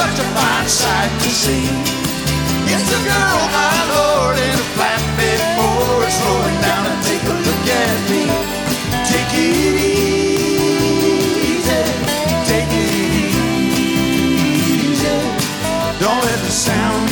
such a fine sight to see. It's a girl, my Lord, in a flatbed Ford, slowing down and take a look at me. Take it easy, take it easy. Don't let the sound